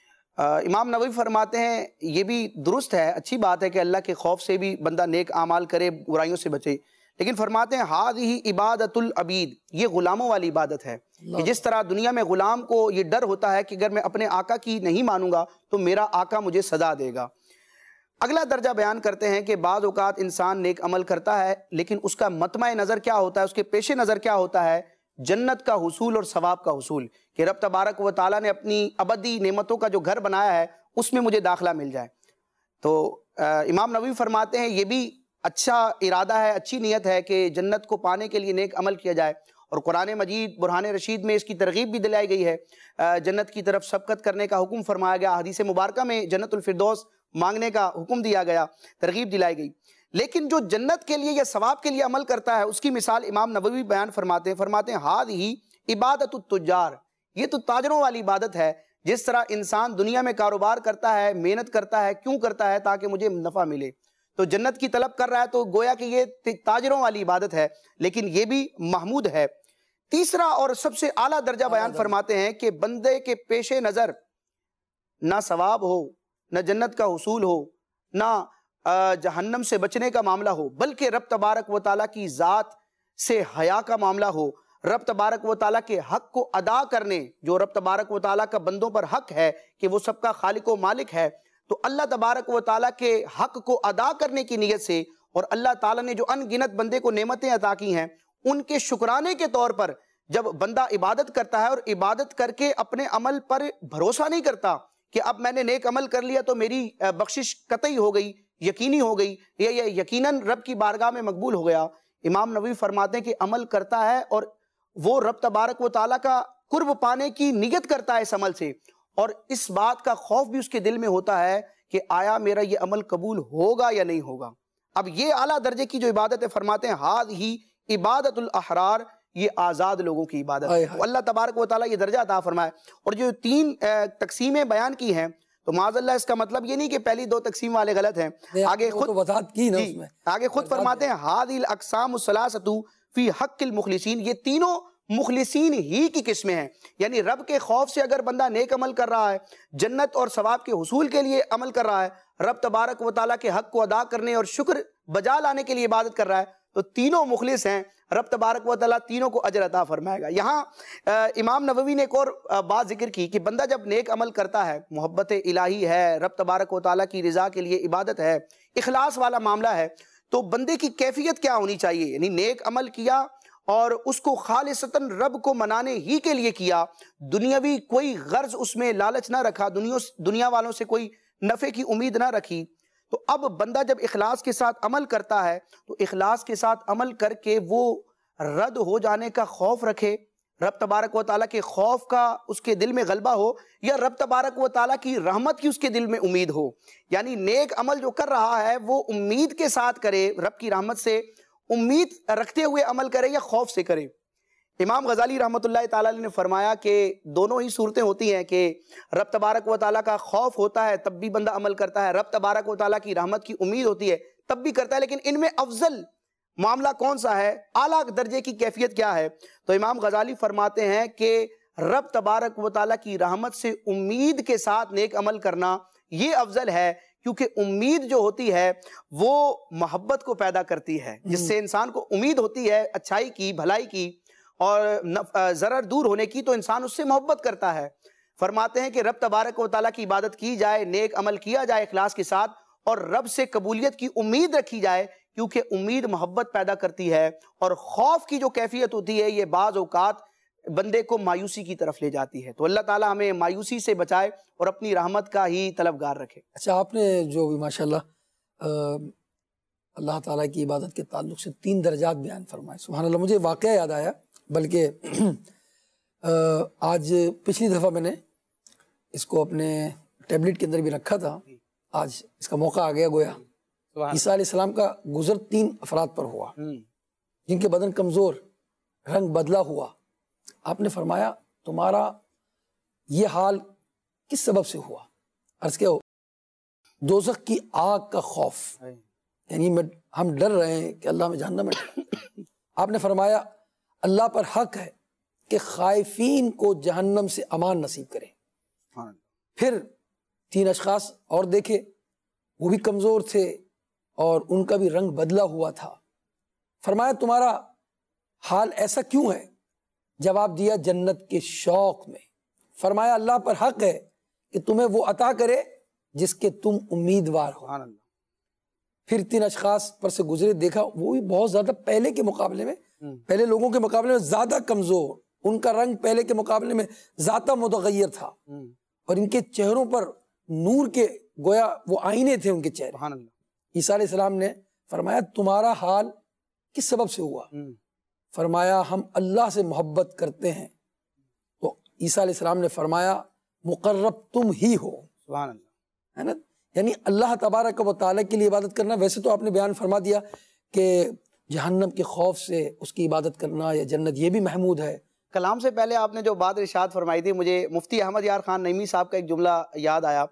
امام نووی فرماتے ہیں یہ بھی درست ہے، اچھی بات ہے کہ اللہ کے خوف سے بھی بندہ نیک اعمال کرے، برائیوں سے بچے، لیکن فرماتے ہیں ہذہ عبادت العبید، یہ غلاموں والی عبادت ہے. کہ جس طرح دنیا میں غلام کو یہ ڈر ہوتا ہے کہ اگر میں اپنے آقا کی نہیں مانوں گا تو میرا آقا مجھے سزا دے گا. اگلا درجہ بیان کرتے ہیں کہ بعض اوقات انسان نیک عمل کرتا ہے لیکن اس کا مطمع نظر کیا ہوتا ہے، اس کے پیش نظر کیا ہوتا ہے؟ جنت کا حصول اور ثواب کا حصول، کہ رب تبارک و تعالیٰ نے اپنی ابدی نعمتوں کا جو گھر بنایا ہے اس میں مجھے داخلہ مل جائے. تو امام نووی فرماتے ہیں یہ بھی اچھا ارادہ ہے، اچھی نیت ہے کہ جنت کو پانے کے لیے نیک عمل کیا جائے. اور قرآن مجید برہان رشید میں اس کی ترغیب بھی دلائی گئی ہے، جنت کی طرف سبقت کرنے کا حکم فرمایا گیا، حدیث مبارکہ میں جنت الفردوس مانگنے کا حکم دیا گیا، ترغیب دلائی گئی. لیکن جو جنت کے لیے یا ثواب کے لیے عمل کرتا ہے اس کی مثال امام نووی بیان فرماتے ہیں ہذہ عبادت التجار، یہ تو تاجروں والی عبادت ہے. جس طرح انسان دنیا میں کاروبار کرتا ہے، محنت کرتا ہے، کیوں کرتا ہے؟ تاکہ مجھے نفع ملے. تو جنت کی طلب کر رہا ہے، تو گویا کہ یہ تاجروں والی عبادت ہے، لیکن یہ بھی محمود ہے۔ تیسرا اور سب سے اعلیٰ درجہ بیان فرماتے ہیں کہ بندے کے پیش نظر نہ ثواب ہو، نہ جنت کا حصول ہو، نہ جہنم سے بچنے کا معاملہ ہو، بلکہ رب تبارک و تعالیٰ کی ذات سے حیا کا معاملہ ہو، رب تبارک و تعالیٰ کے حق کو ادا کرنے، جو رب تبارک و تعالیٰ کا بندوں پر حق ہے کہ وہ سب کا خالق و مالک ہے، تو اللہ تبارک و تعالیٰ کے حق کو ادا کرنے کی نیت سے، اور اللہ تعالیٰ نے جو ان گنت بندے کو نعمتیں عطا کی ہیں ان کے شکرانے کے طور پر جب بندہ عبادت کرتا ہے، اور عبادت کر کے اپنے عمل پر بھروسہ نہیں کرتا کہ اب میں نے نیک عمل کر لیا تو میری بخشش قطعی ہو گئی، یقینی ہو گئی، یا یقیناً رب کی بارگاہ میں مقبول ہو گیا، امام نووی فرماتے ہیں کہ عمل کرتا ہے اور وہ رب تبارک و تعالیٰ کا قرب پانے کی نیت کرتا ہے اس عمل سے، اور اس بات کا خوف بھی اس کے دل میں ہوتا ہے کہ آیا میرا یہ عمل قبول ہوگا یا نہیں ہوگا۔ اب یہ اعلیٰ درجے کی جو عبادت ہے، فرماتے ہیں ہاد ہی عبادت الاحرار، یہ آزاد لوگوں کی عبادت ہے۔ اللہ تبارک و تعالیٰ یہ درجہ عطا فرمائے۔ اور جو 3 تقسیمیں بیان کی ہیں، تو معاذ اللہ اس کا مطلب یہ نہیں کہ پہلی 2 تقسیم والے غلط ہیں، آگے خود وضاحت کی نا اس میں، آگے خود فرماتے ہیں ہادی الاقسام الثلاثۃ فی حق المخلصین، یہ تینوں مخلصین ہی کی قسمیں ہیں، یعنی رب کے خوف سے اگر بندہ نیک عمل کر رہا ہے، جنت اور ثواب کے حصول کے لیے عمل کر رہا ہے، رب تبارک و تعالیٰ کے حق کو ادا کرنے اور شکر بجا لانے کے لیے عبادت کر رہا ہے، تو تینوں مخلص ہیں، رب تبارک و تعالیٰ تینوں کو اجر عطا فرمائے گا۔ یہاں امام نووی نے ایک اور بات ذکر کی کہ بندہ جب نیک عمل کرتا ہے، محبت الہی ہے، رب تبارک و تعالیٰ کی رضا کے لیے عبادت ہے، اخلاص والا معاملہ ہے، تو بندے کی کیفیت کیا ہونی چاہیے؟ یعنی نیک عمل کیا اور اس کو خالصتاً رب کو منانے ہی کے لیے کیا، دنیاوی کوئی غرض اس میں لالچ نہ رکھا، دنیا والوں سے کوئی نفع کی امید نہ رکھی، تو اب بندہ جب اخلاص کے ساتھ عمل کرتا ہے تو اخلاص کے ساتھ عمل کر کے وہ رد ہو جانے کا خوف رکھے، رب تبارک و تعالیٰ کے خوف کا اس کے دل میں غلبہ ہو، یا رب تبارک و تعالیٰ کی رحمت کی اس کے دل میں امید ہو، یعنی نیک عمل جو کر رہا ہے وہ امید کے ساتھ کرے، رب کی رحمت سے امید رکھتے ہوئے عمل کرے یا خوف سے کرے۔ امام غزالی رحمۃ اللہ تعالیٰ نے فرمایا کہ دونوں ہی صورتیں ہوتی ہیں کہ رب تبارک و تعالیٰ کا خوف ہوتا ہے تب بھی بندہ عمل کرتا ہے، رب تبارک و تعالیٰ کی رحمت کی امید ہوتی ہے تب بھی کرتا ہے، لیکن ان میں افضل معاملہ کون سا ہے، اعلیٰ درجے کی کیفیت کیا ہے؟ تو امام غزالی فرماتے ہیں کہ رب تبارک و تعالیٰ کی رحمت سے امید کے ساتھ نیک عمل کرنا یہ افضل ہے، کیونکہ امید جو ہوتی ہے وہ محبت کو پیدا کرتی ہے، جس سے انسان کو امید ہوتی ہے اچھائی کی، بھلائی کی اور ضرر دور ہونے کی، تو انسان اس سے محبت کرتا ہے۔ فرماتے ہیں کہ رب تبارک و تعالیٰ کی عبادت کی جائے، نیک عمل کیا جائے اخلاص کے ساتھ، اور رب سے قبولیت کی امید رکھی جائے، کیونکہ امید محبت پیدا کرتی ہے، اور خوف کی جو کیفیت ہوتی ہے یہ بعض اوقات بندے کو مایوسی کی طرف لے جاتی ہے۔ تو اللہ تعالیٰ ہمیں مایوسی سے بچائے اور اپنی رحمت کا ہی طلبگار رکھے۔ اچھا، آپ نے جو بھی ماشاءاللہ اللہ تعالیٰ کی عبادت کے تعلق سے 3 درجات بیان فرمائے، سبحان اللہ، مجھے واقعہ یاد آیا، بلکہ آج پچھلی دفعہ میں نے اس کو اپنے ٹیبلٹ کے اندر بھی رکھا تھا، آج اس کا موقع آ گیا، گویا عیسیٰ علیہ السلام کا گزر 3 افراد پر ہوا جن کے بدن کمزور، رنگ بدلا ہوا۔ آپ نے فرمایا تمہارا یہ حال کس سبب سے ہوا؟ عرض کیا، دوزخ کی آگ کا خوف، یعنی ہم ڈر رہے ہیں کہ اللہ ہمیں جہنم میں۔ آپ نے فرمایا اللہ پر حق ہے کہ خائفین کو جہنم سے امان نصیب کرے۔ پھر 3 اشخاص اور دیکھے، وہ بھی کمزور تھے اور ان کا بھی رنگ بدلا ہوا تھا۔ فرمایا تمہارا حال ایسا کیوں ہے؟ جواب دیا جنت کے شوق میں۔ فرمایا اللہ پر حق ہے کہ تمہیں وہ عطا کرے جس کے تم امیدوار ہو۔ پھر 3 اشخاص پر سے گزرے، دیکھا وہ بھی بہت زیادہ پہلے کے مقابلے میں، پہلے لوگوں کے مقابلے میں زیادہ کمزور، ان کا رنگ پہلے کے مقابلے میں زیادہ متغیر تھا، اور ان کے چہروں پر نور کے گویا وہ آئینے تھے ان کے چہرے۔ عیسیٰ علیہ السلام نے فرمایا تمہارا حال کس سبب سے ہوا؟ فرمایا ہم اللہ سے محبت کرتے ہیں۔ تو عیسیٰ علیہ السلام نے فرمایا مقرب تم ہی ہو، ہے نا، یعنی اللہ تبارک و تعالیٰ کے لیے عبادت کرنا۔ ویسے تو آپ نے بیان فرما دیا کہ جہنم کے خوف سے اس کی عبادت کرنا یا جنت، یہ بھی محمود ہے۔ کلام سے پہلے آپ نے جو بات ارشاد فرمائی تھی، مجھے مفتی احمد یار خان نعیمی صاحب کا ایک جملہ یاد آیا۔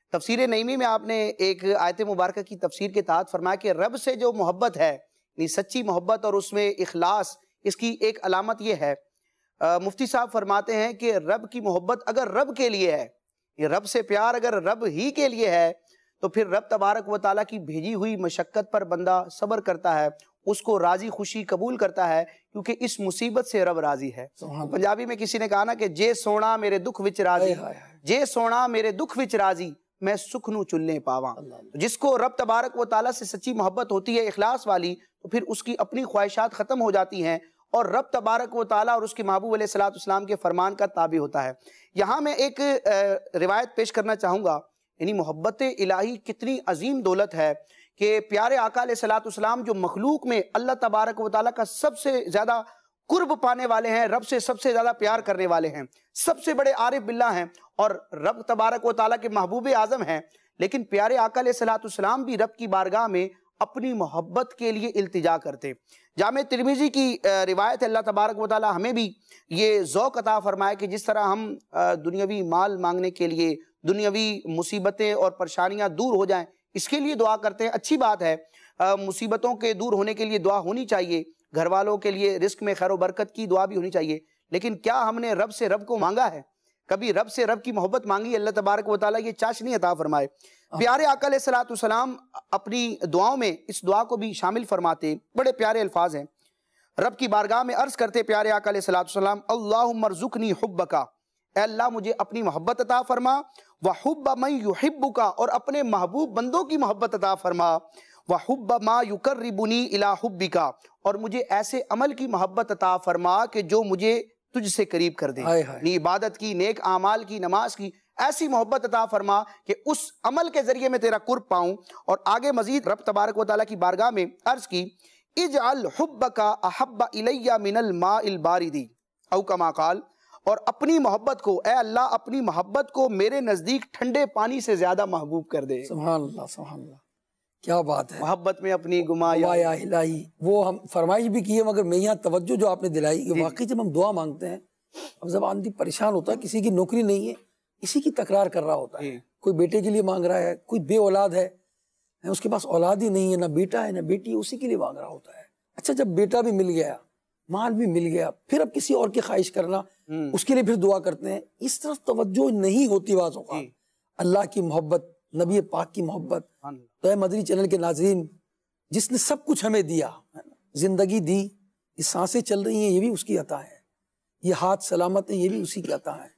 تفسیر نعیمی میں آپ نے ایک آیت مبارکہ کی تفسیر کے تحت فرمایا کہ رب سے جو محبت ہے، یعنی سچی محبت اور اس میں اخلاص، اس کی ایک علامت یہ ہے، مفتی صاحب فرماتے ہیں کہ رب کی محبت اگر رب کے لیے ہے، یہ رب سے پیار اگر رب ہی کے لیے ہے، تو پھر رب تبارک و تعالیٰ کی بھیجی ہوئی مشقت پر بندہ صبر کرتا ہے، اس کو راضی خوشی قبول کرتا ہے، کیونکہ اس مصیبت سے رب راضی ہے۔ پنجابی میں کسی نے کہا نا کہ جے سونا میرے دکھ وچ راضی، جے سونا میرے دکھ وچ راضی، میں سکھ نو چلنے پاواں۔ جس کو رب تبارک و تعالیٰ سے سچی محبت ہوتی ہے اخلاص والی، تو پھر اس کی اپنی خواہشات ختم ہو جاتی ہیں اور رب تبارک و تعالیٰ اور اس کے محبوب علیہ السلام کے فرمان کا تابع ہوتا ہے۔ یہاں میں ایک روایت پیش کرنا چاہوں گا، یعنی محبت الہی کتنی عظیم دولت ہے کہ پیارے آقا علیہ السلام جو مخلوق میں اللہ تبارک و تعالیٰ کا سب سے زیادہ قرب پانے والے ہیں، رب سے سب سے زیادہ پیار کرنے والے ہیں، سب سے بڑے عارف باللہ ہیں اور رب تبارک و تعالیٰ کے محبوب اعظم ہیں، لیکن پیارے آقا علیہ السلام بھی رب کی بارگاہ میں اپنی محبت کے لیے التجا کرتے۔ جامع ترمذی کی روایت ہے، اللہ تبارک و تعالیٰ ہمیں بھی یہ ذوق عطا فرمائے کہ جس طرح ہم دنیاوی مال مانگنے کے لیے، دنیاوی مصیبتیں اور پریشانیاں دور ہو جائیں اس کے لیے دعا کرتے ہیں، اچھی بات ہے، مصیبتوں کے دور ہونے کے لیے دعا ہونی چاہیے، گھر والوں کے لیے رزق میں خیر و برکت کی دعا بھی ہونی چاہیے، لیکن کیا ہم نے رب سے رب کو مانگا ہے؟ کبھی رب سے رب کی محبت مانگی؟ اللہ تبارک و تعالیٰ یہ چاشنی عطا فرمائے۔ پیارے آقا علیہ السلام اپنی دعاؤں میں اس دعا کو بھی شامل فرماتے، بڑے پیارے الفاظ ہیں، رب کی بارگاہ میں عرض کرتے پیارے آقا علیہ السلام، اللہم ارزقنی حبکا، اے اللہ مجھے اپنی محبت عطا فرما، وحب من یحبکا، اور اپنے محبوب بندوں کی محبت عطا فرما، وحب ما یقربنی الی حبکا، اور مجھے ایسے عمل کی محبت عطا فرما کہ جو مجھے تجھ سے قریب کر دے، یعنی عبادت کی، نیک اعمال کی، نماز کی ایسی محبت عطا فرما کہ اس عمل کے ذریعے میں تیرا قرب پاؤں۔ اور آگے مزید رب تبارک و تعالیٰ کی بارگاہ میں عرض کی، اجعل حبک احب الی من الماء البارد، او کما قال، اور اپنی محبت کو، اے اللہ اپنی محبت کو میرے نزدیک ٹھنڈے پانی سے زیادہ محبوب کر دے۔ سبحان اللہ، سبحان اللہ، کیا بات ہے، محبت میں اپنی گما یا الہی، وہ ہم فرمائش بھی کی ہے، مگر میں یہاں توجہ جو آپ نے دلائی کہ واقعی جب ہم دعا مانگتے ہیں، اب زبان بھی پریشان ہوتا ہے، کسی کی نوکری نہیں ہے، اسی کی تکرار کر رہا ہوتا ہے، کوئی بیٹے کے لیے مانگ رہا ہے، کوئی بے اولاد ہے، اس کے پاس اولاد ہی نہیں ہے، نہ بیٹا ہے نہ بیٹی، اسی کے لیے مانگ رہا ہوتا ہے۔ اچھا جب بیٹا بھی مل گیا، مال بھی مل گیا، پھر اب کسی اور کی خواہش کرنا، اس کے لیے پھر دعا کرتے ہیں، اس طرف توجہ نہیں ہوتی بعض اوقات۔ اللہ کی محبت، نبی پاک کی محبت، تو اے مدنی چینل کے ناظرین، جس نے سب کچھ ہمیں دیا، زندگی دی، یہ سانسیں چل رہی ہیں، یہ بھی اس کی عطا ہے، یہ ہاتھ سلامت ہیں، یہ بھی اسی کی عطا ہے،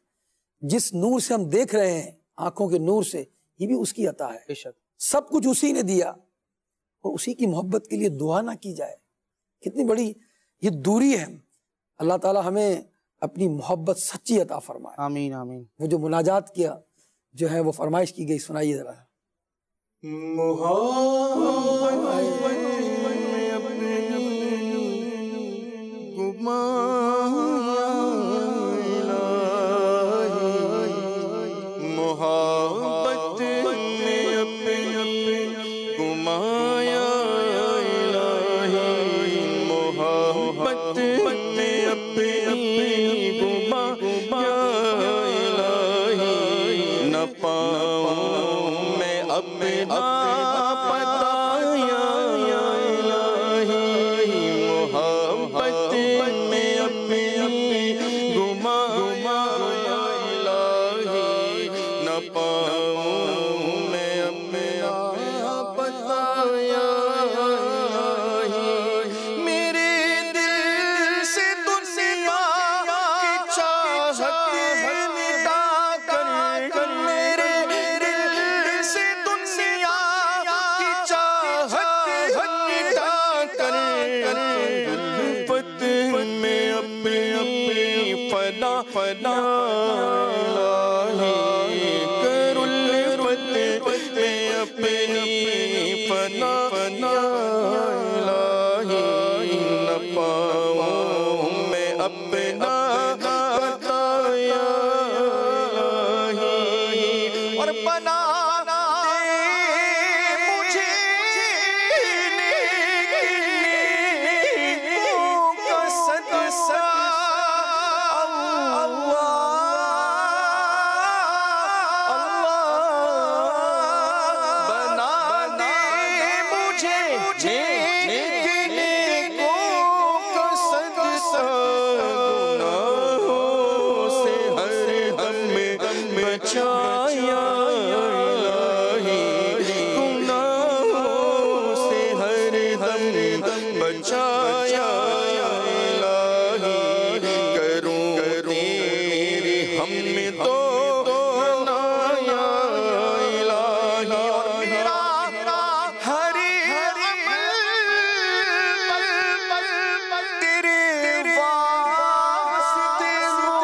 جس نور سے ہم دیکھ رہے ہیں، آنکھوں کے نور سے، یہ بھی اس کی عطا ہے، سب کچھ اسی نے دیا، اور اسی کی محبت کے لیے دعا نہ کی جائے، کتنی بڑی یہ دوری ہے۔ اللہ تعالی ہمیں اپنی محبت سچی عطا فرمائے، آمین آمین۔ وہ جو مناجات کیا جو ہے وہ فرمائش کی گئی، سنائیے ذرا۔ بچایا الہی گناہوں سے ہر دم بچایا الہی کروں تیری حمد تو بنایا الہی اور میرا ہر عمل تیرے واسطے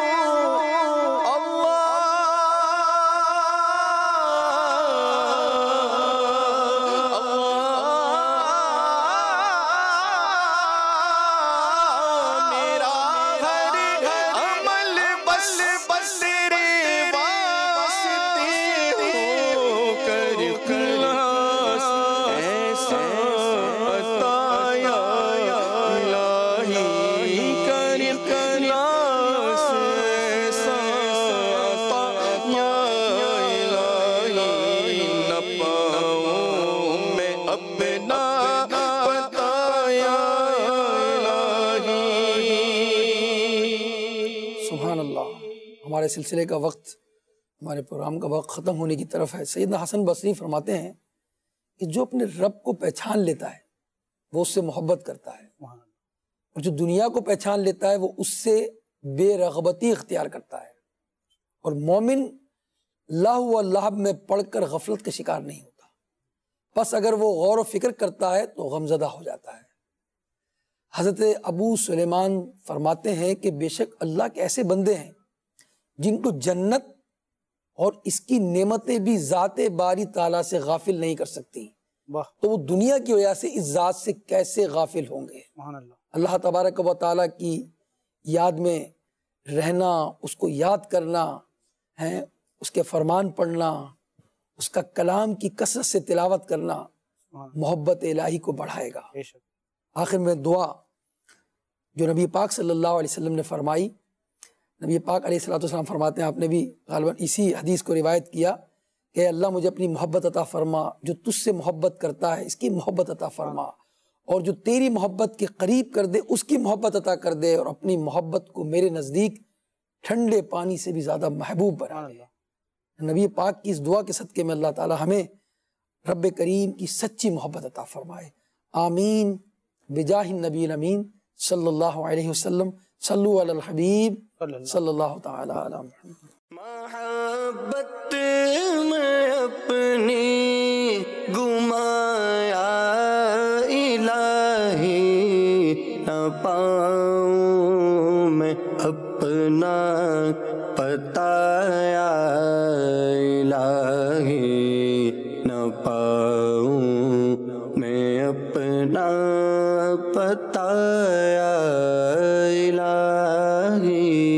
سبحان اللہ۔ ہمارے سلسلے کا وقت، ہمارے پروگرام کا وقت ختم ہونے کی طرف ہے۔ سیدنا حسن بصری فرماتے ہیں کہ جو اپنے رب کو پہچان لیتا ہے وہ اس سے محبت کرتا ہے، اور جو دنیا کو پہچان لیتا ہے وہ اس سے بے رغبتی اختیار کرتا ہے، اور مومن لاہ و لہب میں پڑھ کر غفلت کا شکار نہیں ہوتا، بس اگر وہ غور و فکر کرتا ہے تو غمزدہ ہو جاتا ہے۔ حضرت ابو سلیمان فرماتے ہیں کہ بے شک اللہ کے ایسے بندے ہیں جن کو جنت اور اس کی نعمتیں بھی ذات باری تعالیٰ سے غافل نہیں کر سکتی، تو وہ دنیا کی وجہ سے اس ذات سے کیسے غافل ہوں گے۔ اللہ تبارک و تعالیٰ کی یاد میں رہنا، اس کو یاد کرنا ہے، اس کے فرمان پڑھنا، اس کا کلام کی کثرت سے تلاوت کرنا محبت الہی کو بڑھائے گا۔ آخر میں دعا جو نبی پاک صلی اللہ علیہ وسلم نے فرمائی، نبی پاک علیہ السلام فرماتے ہیں، آپ نے بھی غالباً اسی حدیث کو روایت کیا کہ اللہ مجھے اپنی محبت عطا فرما، جو تجھ سے محبت کرتا ہے اس کی محبت عطا فرما، اور جو تیری محبت کے قریب کر دے اس کی محبت عطا کر دے، اور اپنی محبت کو میرے نزدیک ٹھنڈے پانی سے بھی زیادہ محبوب بنا دے۔ نبی پاک کی اس دعا کے صدقے میں اللہ تعالی ہمیں رب کریم کی سچی محبت عطا فرمائے، آمین بجاہ النبی الامین صلی اللہ علیہ وسلم۔ صلو علی الحبیب صلی اللہ تعالی علیہ وسلم۔ محبت میں اپنی گمایا الہی، نہ پاؤں میں اپنا بتایا الہی، نہ پاؤں میں اپنا بتایا الہی۔